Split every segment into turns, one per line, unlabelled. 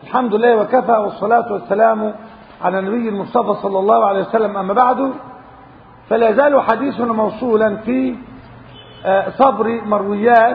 الحمد لله وكفى، والصلاة والسلام على النبي المصطفى صلى الله عليه وسلم. أما بعد، فلا يزال حديثنا موصولا في صبر مرويات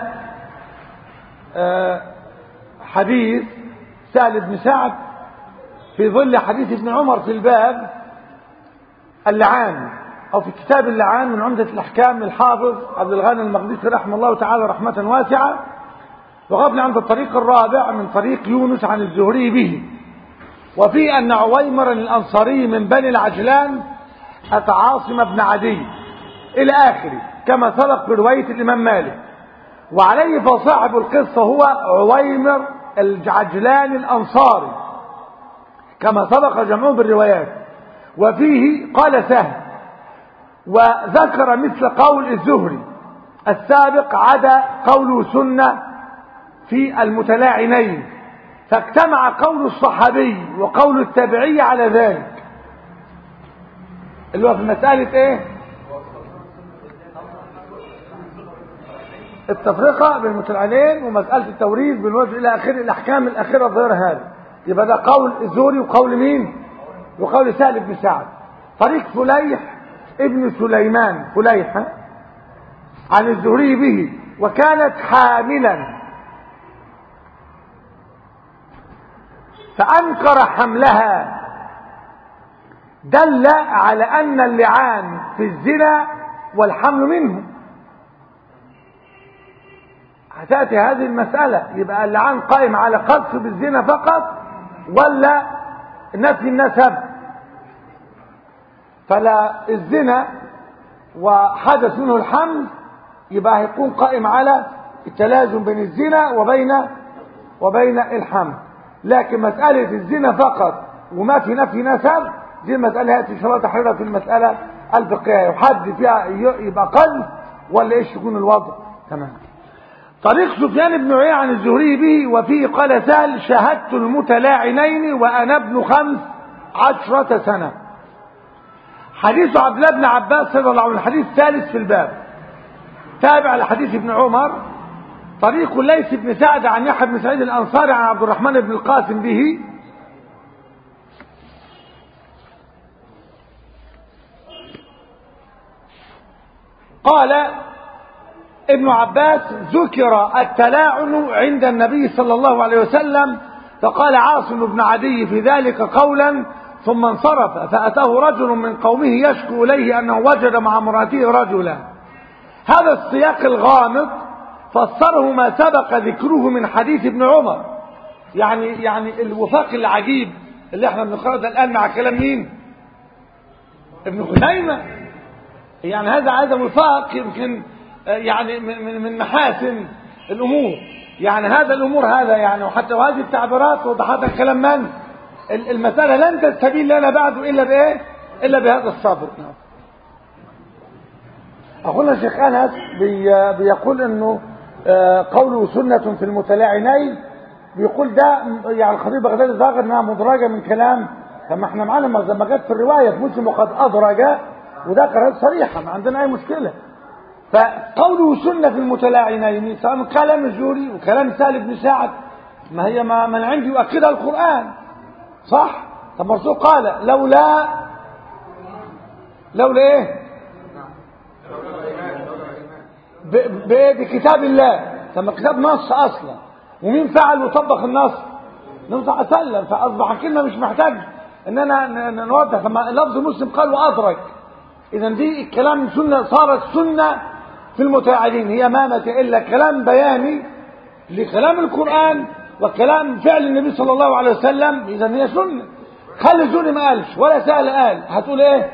حديث سهل بن سعد في ظل حديث ابن عمر في الباب اللعان، أو في كتاب اللعان من عمدة الأحكام للحافظ عبد الغني المقدسي رحمه الله تعالى رحمة واسعة. وقبل عند الطريق الرابع من طريق يونس عن الزهري به، وفي أن عويمر الأنصاري من بني العجلان أتى عاصم بن عدي إلى آخره كما سبق برواية الإمام مالك. وعليه فصاحب القصة هو عويمر العجلان الأنصاري كما سبق جمعه بالروايات. وفيه قال سهل وذكر مثل قول الزهري السابق عدا قوله سنة في المتلاعنين، فاجتمع قول الصحابي وقول التابعي على ذلك، اللي هو في مسألة ايه؟ التفرقة بين المتلاعنين ومسألة التوريث بالوجه إلى آخر الأحكام الأخيرة ظهر هذا. يبقى ده قول الزهري وقول مين؟ وقول سهل بن سعد. طريق فليح ابن سليمان فليح عن الزهري به، وكانت حاملا فأنكر حملها، دل على أن اللعان في الزنا والحمل منه. هتأتي هذه المسألة، يبقى اللعان قائم على قذف بالزنا فقط ولا نفي النسب؟ فلا الزنا وحدث منه الحمل يبقى هيكون قائم على التلازم بين الزنا وبين الحمل. لكن مسألة الزنا فقط وما في نفي نسب، دي المسألة هاتي إن شاء الله تحريرها في المسألة الفقهية، يحد فيها يبقى قذف ولا إيش يكون الوضع. تمام. طريق سفيان بن عيينة عن الزهري به، وفيه قال سهل شاهدت المتلاعنين وأنا ابن 15 سنة. حديث عبد الله بن عباس رضي الله عنه الحديث الثالث في الباب، تابع لحديث ابن عمر. طريق ليث بن سعد عن يحيى بن سعيد الأنصاري عن عبد الرحمن بن القاسم به. قال ابن عباس ذكر التلاعن عند النبي صلى الله عليه وسلم، فقال عاصم بن عدي في ذلك قولا ثم انصرف، فأتاه رجل من قومه يشكو إليه أنه وجد مع امرأته رجلا. هذا السياق الغامض فسره ما سبق ذكره من حديث ابن عمر. يعني الوفاق العجيب اللي احنا بنقرأه الآن مع كلام مين؟ ابن خزيمة. يعني هذا وفاق يمكن يعني من محاسن الأمور. يعني هذا الأمور هذا يعني، وحتى وهذه التعبيرات وضحتها كلام من؟ المسألة لن تستبين لنا بعد إلا بإيه؟ إلا بهذا الصبر. أخونا الشيخ أنس بيقول إنه قوله سنة في المتلاعنين، بيقول ده يعني الخطيب بغدادي ظاهر إنها مدرجة من كلام. فما احنا معانا ما جت في الرواية في مسلم وقد أدرج، وده قراءة صريحة ما عندنا أي مشكلة. فقوله سنة في المتلاعنين سواء من كلام الزهري وكلام سهل بن سعد، ما هي ما من عندي يؤكدها القرآن صح؟ طب الرسول قال لولا ايه؟ بكتاب الله. طب الكتاب نص اصلا، ومين فعل وطبق النص؟ النبي صلى الله عليه وسلم. فاصبح الكلمه مش محتاج اننا نوضح. لما لفظ مسلم قال وادرك، اذا دي الكلام سنه، صارت سنه في المتلاعنين، هي ما الا كلام بياني لكلام القرآن وكلام فعل النبي صلى الله عليه وسلم. اذا هي سنه. خلي الزهري ما قالش ولا سهل قال، هتقول ايه؟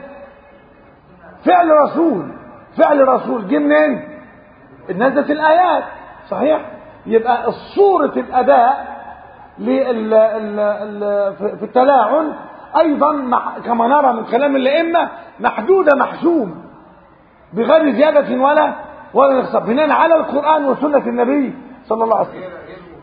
فعل رسول جه منين؟ نزلت الآيات صحيح. يبقى صورة الأداء في التلاعن أيضا كما نرى من كلام الأئمة محدودة محسوم بغير زيادة ولا نقص، بناء على القرآن وسنة النبي صلى الله عليه وسلم.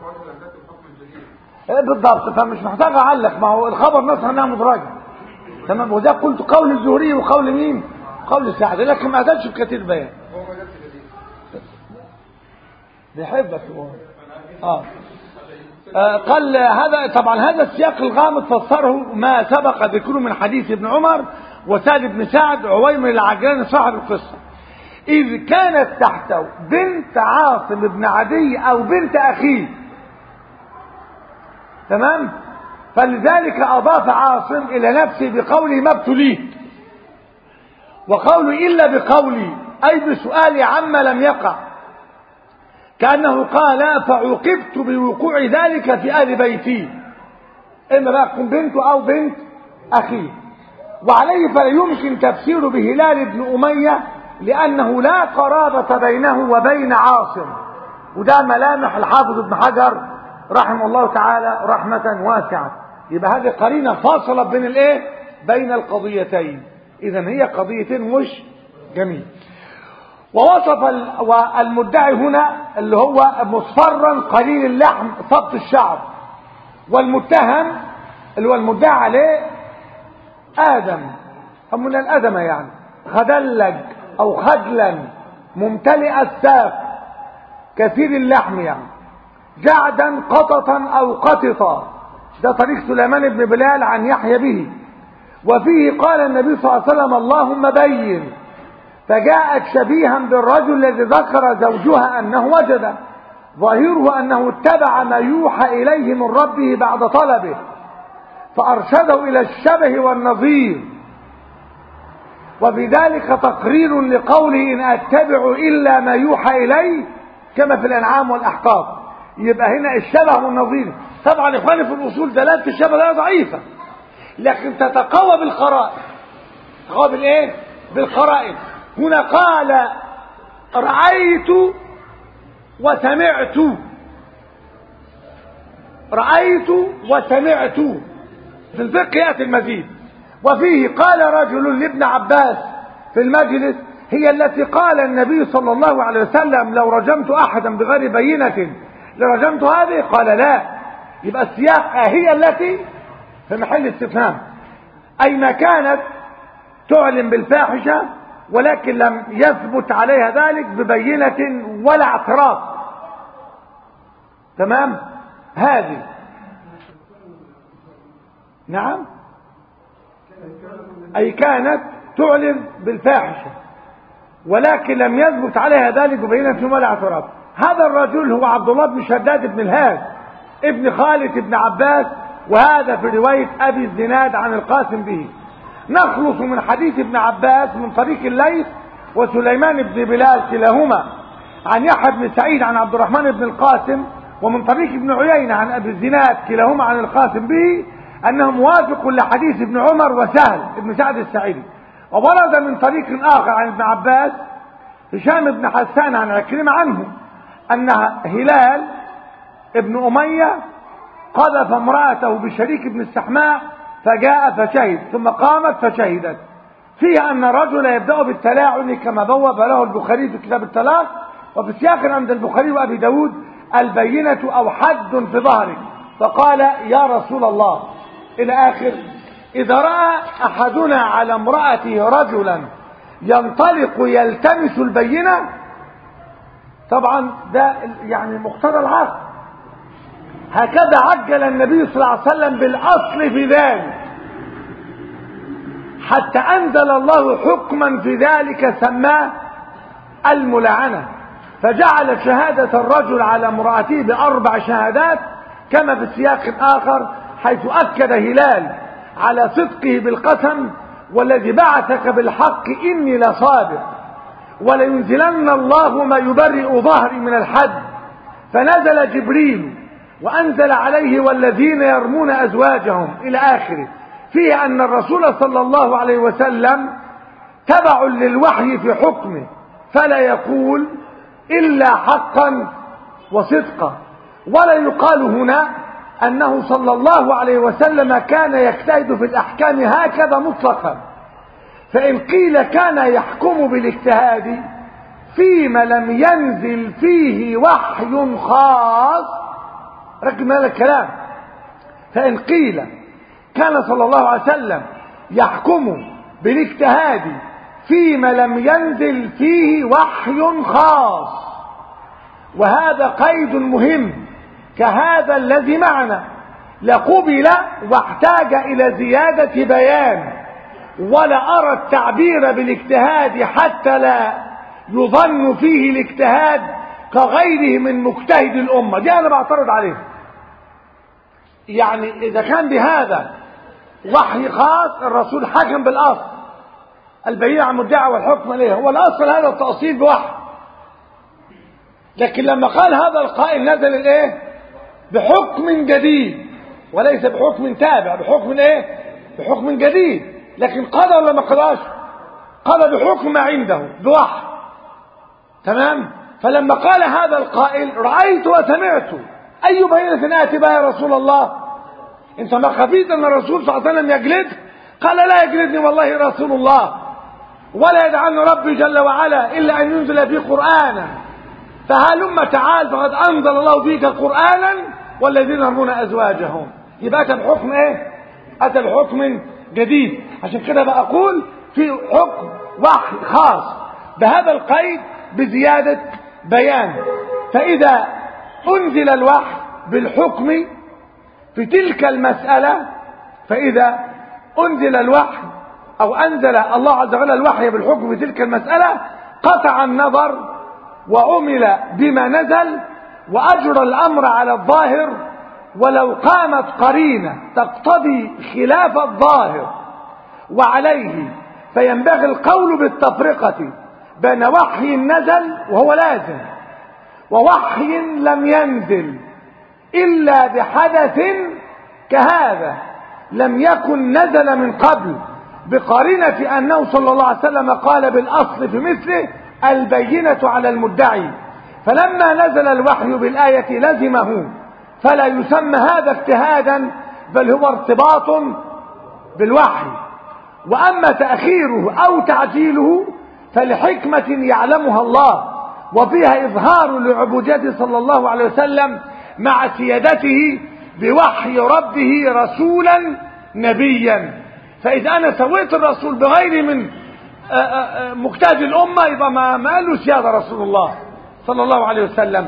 بالضبط. فمش محتاج أعلق، ما هو الخبر نصر أنها مدرجة. تمام. وده قلت قول الزهري وقول مين؟ قول سعد، لكن ما أتتش بكثير بيان. بيحبك هو. قال هذا طبعا هذا السياق الغامض فسره ما سبق ذكره من حديث ابن عمر وسعد بن سعد عويمر العجلاني صاحب القصة. إذ كانت تحته بنت عاصم بن عدي أو بنت أخيه، تمام؟ فلذلك أضاف عاصم إلى نفسه بقوله ما ابتليت، وقوله إلا بقولي أي بسؤالي عما لم يقع، كأنه قال فعوقبت بوقوع ذلك في آل بيتي، إما بقى تكون بنته أو بنت أخيه. وعليه فلا يمكن تفسير بهلال بن أمية لأنه لا قرابة بينه وبين عاصم، وده ملامح الحافظ ابن حجر رحمه الله تعالى رحمة واسعة. يبقى هذه قرينة فاصلة بين الايه؟ بين القضيتين. إذن هي قضيتين مش جميل. ووصف المدعي هنا اللي هو مصفرا قليل اللحم صبت الشعر، والمتهم اللي هو المدعي عليه آدم أو من الأدمة يعني خدلج أو خدلا ممتلئ الساق كثير اللحم يعني جعدا قططا أو قططا. ده طريق سليمان بن بلال عن يحيى به. وفيه قال النبي صلى الله عليه وسلم اللهم بين، فجاءت شبيها بالرجل الذي ذكر زوجها أنه وجد، ظاهره أنه اتبع ما يوحى إليه من ربه بعد طلبه فأرشده إلى الشبه والنظير، وبذلك تقرير لقوله إن أتبع إلا ما يوحى إليه كما في الأنعام والأحقاف. يبقى هنا الشبه والنظير. طبعا إخواني في الأصول دلالة الشبه لا ضعيفة، لكن تتقوى بالقرائن. تتقوى بالإيه؟ بالقرائن. هنا قال رأيت وسمعت، رأيت وسمعت. في الفقه يأتي المزيد. وفيه قال رجل لابن عباس في المجلس هي التي قال النبي صلى الله عليه وسلم لو رجمت أحدا بغير بينة لرجمت هذه، قال لا. يبقى السياق هي التي في محل استفهام، أي ما كانت تعلن بالفاحشة ولكن لم يثبت عليها ذلك ببينة ولا اعتراف. تمام؟ هذه نعم، أي كانت تعلن بالفاحشة ولكن لم يثبت عليها ذلك ببينة ولا اعتراف. هذا الرجل هو عبد الله بن شداد بن الهاد ابن خالد بن عباس، وهذا في رواية أبي الزناد عن القاسم به. نخلص من حديث ابن عباس من طريق الليث وسليمان بن بلال كلاهما عن يحيى بن سعيد عن عبد الرحمن بن القاسم، ومن طريق ابن عيينة عن أبي الزناد كلاهما عن القاسم به أنه موافق لحديث ابن عمر وسهل ابن سعد السعيدي. وورد من طريق آخر عن ابن عباس هشام بن حسان عن عكرمة عنه أن هلال ابن أمية قذف امرأته بشريك بن السحماء فجاء فشهد ثم قامت فشهدت. فيها أن الرجل يبدأ بالتلاعن كما بوب له البخاري في كتاب الطلاق، وفي سياق عند البخاري وأبي داود البينة أو حد في ظهرك، فقال يا رسول الله إلى آخر. إذا رأى أحدنا على امرأته رجلا ينطلق يلتمس البينة، طبعا ده يعني مقتضى العقل. هكذا عجل النبي صلى الله عليه وسلم بالأصل في ذلك حتى أنزل الله حكما في ذلك سماه الملعنة، فجعل شهادة الرجل على امرأته ب4 شهادات كما في سياق آخر حيث أكد هلال على صدقه بالقسم والذي بعثك بالحق إني لصادق ولينزلن الله ما يبرئ ظهري من الحد. فنزل جبريل وأنزل عليه والذين يرمون أزواجهم إلى آخره، فيه أن الرسول صلى الله عليه وسلم تبع للوحي في حكمه فلا يقول إلا حقا وصدقا. ولا يقال هنا أنه صلى الله عليه وسلم كان يجتهد في الأحكام هكذا مطلقا، فإن قيل كان يحكم بالاجتهاد فيما لم ينزل فيه وحي خاص، ركز من هذا الكلام، فإن قيل كان صلى الله عليه وسلم يحكم بالاجتهاد فيما لم ينزل فيه وحي خاص، وهذا قيد مهم كهذا الذي معنا لقبل واحتاج إلى زيادة بيان، ولا أرى التعبير بالاجتهاد حتى لا يظن فيه الاجتهاد كغيره من مجتهد الأمة. دي أنا بعترض عليه. يعني إذا كان بهذا وحي خاص الرسول حكم بالأصل البينة عن المدعي والحكم عليه، هو الأصل هذا التأصيل بوحي. لكن لما قال هذا القائل نزل الايه؟ بحكم جديد، وليس بحكم تابع، بحكم ايه؟ بحكم جديد. لكن قضى ولا ما قضاش؟ قضى بحكم ما عنده بوحي. تمام؟ فلما قال هذا القائل رأيت وسمعت أي بينة آتي بها يا رسول الله؟ انت ما خفيت ان الرسول صلى الله عليه وسلم يجلدك؟ قال لا يجلدني والله رسول الله، ولا يدعني ربي جل وعلا إلا أن ينزل بي قرآنا، فهلم تعال فقد أنزل الله فيك قرآنا والذين يرمون أزواجهم. يبقى أتى بحكم إيه؟ أتى بحكم جديد. عشان كده بقول في حكم وحي خاص بهذا القيد بزيادة بيان. فإذا أنزل الوحي بالحكم في تلك المسألة، فإذا أنزل الوحي أو أنزل الله عز وجل الوحي بالحكم في تلك المسألة قطع النظر وعمل بما نزل وأجرى الأمر على الظاهر، ولو قامت قرينة تقتضي خلاف الظاهر وعليه فينبغي القول بالتفرقة بين وحي نزل وهو لازم ووحي لم ينزل إلا بحدث كهذا لم يكن نزل من قبل، بقرينة أنه صلى الله عليه وسلم قال بالأصل في مثله البينة على المدعي، فلما نزل الوحي بالآية لزمه، فلا يسمى هذا اجتهادا بل هو ارتباط بالوحي. وأما تأخيره أو تعجيله فلحكمة يعلمها الله، وفيها إظهار لعبوديته صلى الله عليه وسلم مع سيادته بوحي ربه رسولا نبيا. فإذا أنا سويت الرسول بغير من مجتهد الأمة يبقى ما قال له سيادة رسول الله صلى الله عليه وسلم.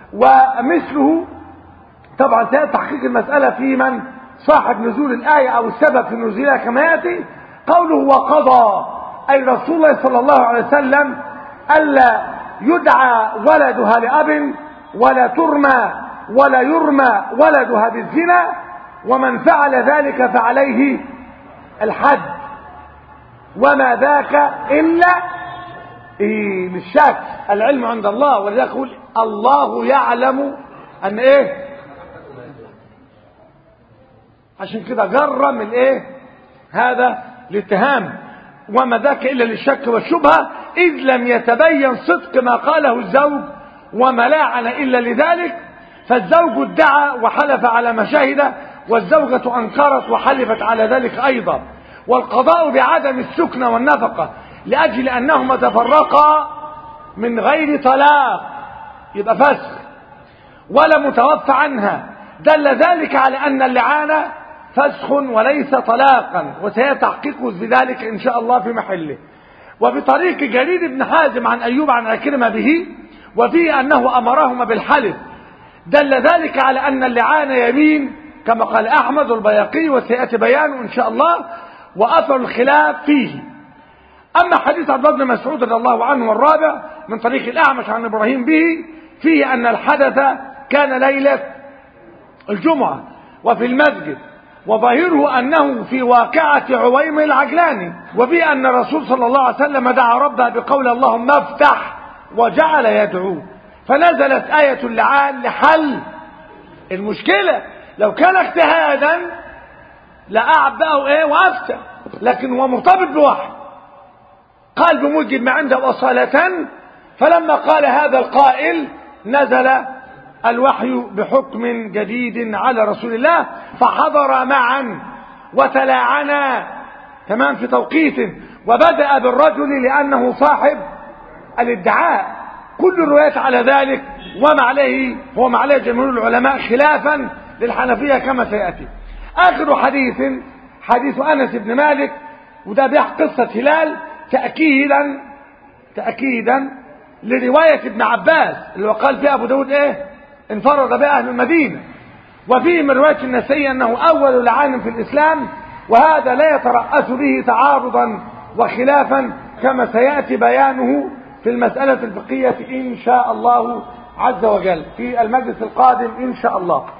ومثله طبعا تحقيق المسألة في من صاحب نزول الآية أو السبب في نزولها كما يأتي قوله وقضى، أي رسول الله صلى الله عليه وسلم ألا يدعى ولدها لأب ولا ترمى ولا يرمى ولدها بالزنا، ومن فعل ذلك فعليه الحد، وما ذاك إلا للشك، العلم عند الله. ولذلك يقول الله يعلم أن إيه، عشان كده جرم الإيه هذا الاتهام، وما ذاك إلا للشك والشبهة، إذ لم يتبين صدق ما قاله الزوج وما لاعن إلا لذلك، فالزوج ادعى وحلف على مشاهده، والزوجة أنكرت وحلفت على ذلك أيضا، والقضاء بعدم السكن والنفقة لأجل أنهما تفرقا من غير طلاق، يبقى فسخ ولا متوفى عنها، دل ذلك على أن اللعانة فسخ وليس طلاقا، وسيتحقق بذلك إن شاء الله في محله. وبطريق جرير بن حازم عن أيوب عن عكرمة به، وفيه أنه أمرهما بالحلف، دل ذلك على أن اللعانة يمين كما قال أحمد والبياقي، وسيأتي بيانه إن شاء الله، وأثر الخلاف فيه. أما حديث عبد الله بن مسعود رضي الله عنه والرابع من طريق الأعمش عن إبراهيم به، فيه أن الحدث كان ليلة الجمعة وفي المسجد، وظاهره أنه في واقعة عويمر العجلاني، وفيه أن الرسول صلى الله عليه وسلم دعا ربه بقول اللهم افتح، وجعل يدعو، فنزلت آية اللعان لحل المشكلة. لو كان اجتهادا لأعبأه إيه وأفتى، لكن هو مرتبط بوحي قال بموجب ما عنده أصالة، فلما قال هذا القائل نزل الوحي بحكم جديد على رسول الله، فحضر معا وتلاعنا تمام في توقيت، وبدأ بالرجل لأنه صاحب الادعاء. كل الروايات على ذلك، وما عليه جمهور العلماء خلافا للحنفية كما سيأتي. آخر حديث أنس بن مالك، وده بيحكي قصة هلال تأكيدا لرواية ابن عباس اللي قال فيها أبو داود إيه انفرد بها أهل المدينة. وفيه من رواية النسائي أنه أول لعان في الإسلام، وهذا لا يترأس به تعارضا وخلافا كما سيأتي بيانه في المسألة الفقهية إن شاء الله عز وجل في المجلس القادم إن شاء الله.